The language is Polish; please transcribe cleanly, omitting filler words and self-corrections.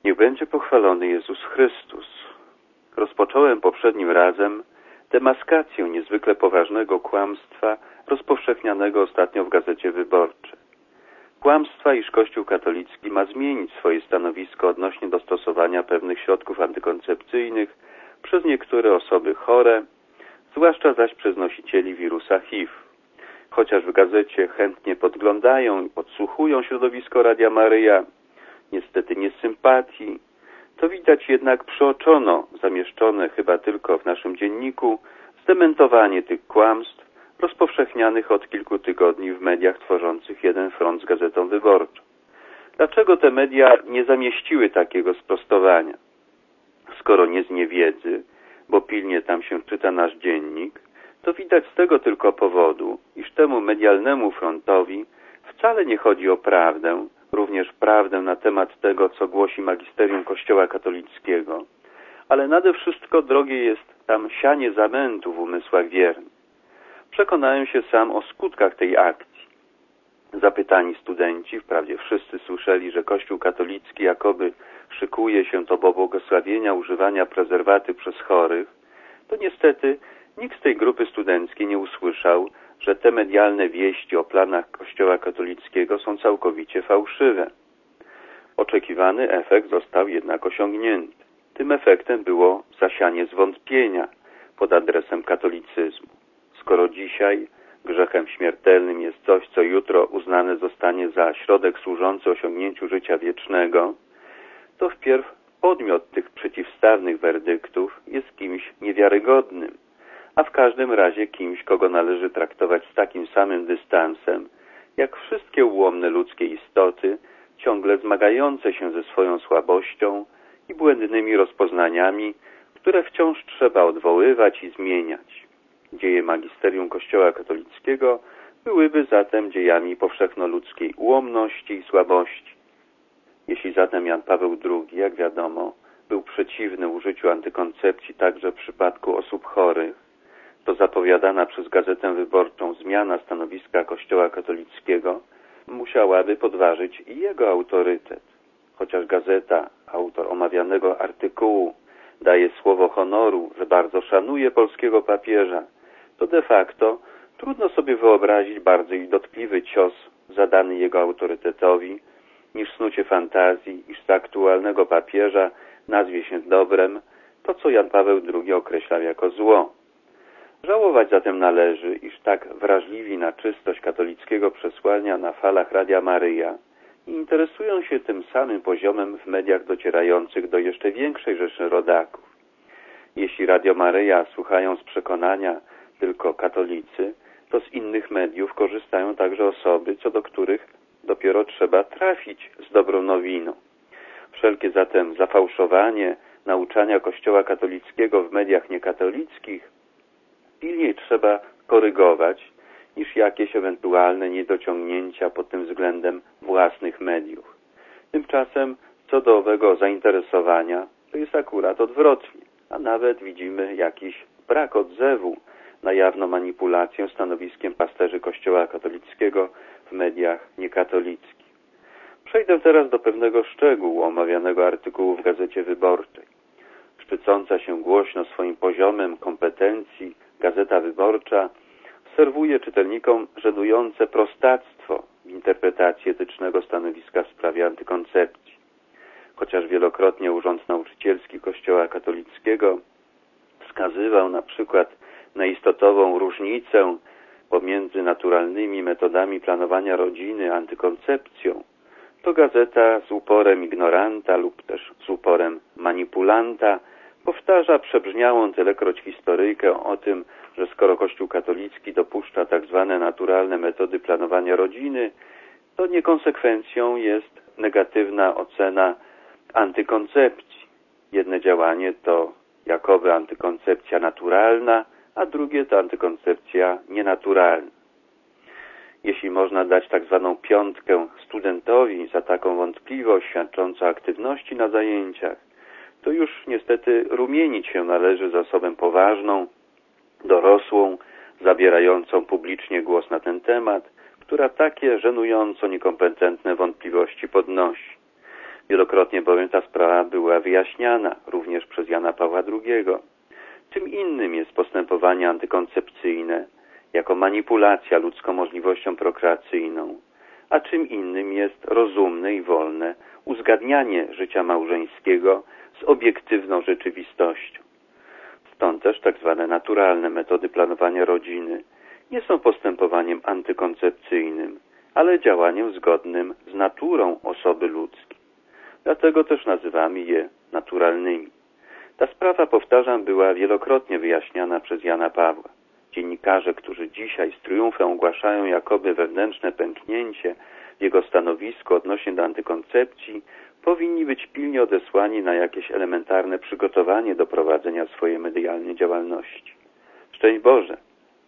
Niech będzie pochwalony Jezus Chrystus. Rozpocząłem poprzednim razem demaskację niezwykle poważnego kłamstwa rozpowszechnianego ostatnio w Gazecie Wyborczej. Kłamstwa, iż Kościół katolicki ma zmienić swoje stanowisko odnośnie do stosowania pewnych środków antykoncepcyjnych przez niektóre osoby chore, zwłaszcza zaś przez nosicieli wirusa HIV. Chociaż w gazecie chętnie podglądają i podsłuchują środowisko Radia Maryja, niestety nie z sympatii, to widać jednak przeoczono, zamieszczone chyba tylko w naszym dzienniku, zdementowanie tych kłamstw rozpowszechnianych od kilku tygodni w mediach tworzących jeden front z Gazetą Wyborczą. Dlaczego te media nie zamieściły takiego sprostowania? Skoro nie z niewiedzy, bo pilnie tam się czyta nasz dziennik, to widać z tego tylko powodu, iż temu medialnemu frontowi wcale nie chodzi o prawdę, również prawdę na temat tego, co głosi magisterium Kościoła katolickiego, ale nade wszystko drogie jest tam sianie zamętu w umysłach wiernych. Przekonałem się sam o skutkach tej akcji. Zapytani studenci, wprawdzie wszyscy słyszeli, że Kościół katolicki jakoby szykuje się do błogosławienia używania prezerwatyw przez chorych, to niestety nikt z tej grupy studenckiej nie usłyszał, że te medialne wieści o planach Kościoła katolickiego są całkowicie fałszywe. Oczekiwany efekt został jednak osiągnięty. Tym efektem było zasianie zwątpienia pod adresem katolicyzmu. Skoro dzisiaj grzechem śmiertelnym jest coś, co jutro uznane zostanie za środek służący osiągnięciu życia wiecznego, to wpierw podmiot tych przeciwstawnych werdyktów jest kimś niewiarygodnym, a w każdym razie kimś, kogo należy traktować z takim samym dystansem, jak wszystkie ułomne ludzkie istoty, ciągle zmagające się ze swoją słabością i błędnymi rozpoznaniami, które wciąż trzeba odwoływać i zmieniać. Dzieje magisterium Kościoła katolickiego byłyby zatem dziejami powszechnoludzkiej ułomności i słabości. Jeśli zatem Jan Paweł II, jak wiadomo, był przeciwny użyciu antykoncepcji także w przypadku osób chorych, to zapowiadana przez Gazetę Wyborczą zmiana stanowiska Kościoła katolickiego musiałaby podważyć i jego autorytet. Chociaż gazeta, autor omawianego artykułu, daje słowo honoru, że bardzo szanuje polskiego papieża, to de facto trudno sobie wyobrazić bardziej dotkliwy cios zadany jego autorytetowi, niż snucie fantazji, iż z aktualnego papieża nazwie się dobrem to, co Jan Paweł II określał jako zło. Żałować zatem należy, iż tak wrażliwi na czystość katolickiego przesłania na falach Radia Maryja i interesują się tym samym poziomem w mediach docierających do jeszcze większej rzeszy rodaków. Jeśli Radio Maryja słuchają z przekonania tylko katolicy, to z innych mediów korzystają także osoby, co do których dopiero trzeba trafić z dobrą nowiną. Wszelkie zatem zafałszowanie nauczania Kościoła katolickiego w mediach niekatolickich pilniej trzeba korygować niż jakieś ewentualne niedociągnięcia pod tym względem własnych mediów. Tymczasem co do owego zainteresowania to jest akurat odwrotnie, a nawet widzimy jakiś brak odzewu na jawną manipulację stanowiskiem pasterzy Kościoła katolickiego w mediach niekatolickich. Przejdę teraz do pewnego szczegółu omawianego artykułu w Gazecie Wyborczej. Szczycąca się głośno swoim poziomem kompetencji Gazeta Wyborcza serwuje czytelnikom żenujące prostactwo w interpretacji etycznego stanowiska w sprawie antykoncepcji. Chociaż wielokrotnie Urząd Nauczycielski Kościoła katolickiego wskazywał na przykład na istotową różnicę pomiędzy naturalnymi metodami planowania rodziny a antykoncepcją, to gazeta z uporem ignoranta lub też z uporem manipulanta powtarza przebrzmiałą tylekroć historyjkę o tym, że skoro Kościół katolicki dopuszcza tak zwane naturalne metody planowania rodziny, to niekonsekwencją jest negatywna ocena antykoncepcji. Jedne działanie to jakoby antykoncepcja naturalna, a drugie to antykoncepcja nienaturalna. Jeśli można dać tak zwaną piątkę studentowi za taką wątpliwość świadczącą o aktywności na zajęciach, to już niestety rumienić się należy z osobą poważną, dorosłą, zabierającą publicznie głos na ten temat, która takie żenująco niekompetentne wątpliwości podnosi. Wielokrotnie bowiem ta sprawa była wyjaśniana, również przez Jana Pawła II. Czym innym jest postępowanie antykoncepcyjne, jako manipulacja ludzką możliwością prokreacyjną, a czym innym jest rozumne i wolne uzgadnianie życia małżeńskiego z obiektywną rzeczywistością. Stąd też tak zwane naturalne metody planowania rodziny nie są postępowaniem antykoncepcyjnym, ale działaniem zgodnym z naturą osoby ludzkiej. Dlatego też nazywamy je naturalnymi. Ta sprawa, powtarzam, była wielokrotnie wyjaśniana przez Jana Pawła. Dziennikarze, którzy dzisiaj z triumfem ogłaszają jakoby wewnętrzne pęknięcie w jego stanowisku odnośnie do antykoncepcji, powinni być pilnie odesłani na jakieś elementarne przygotowanie do prowadzenia swojej medialnej działalności. Szczęść Boże!